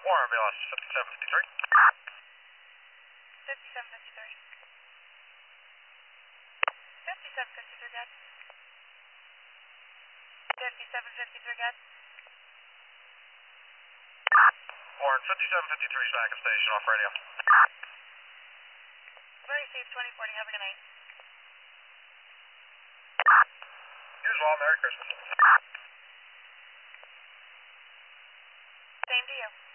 Warren, BLS 5753. 5753. 5753, guys. 5753, guys. Warren 5753 back at station off radio. We'll receive 2040. Have a good night. You as well. Merry Christmas. Same to you.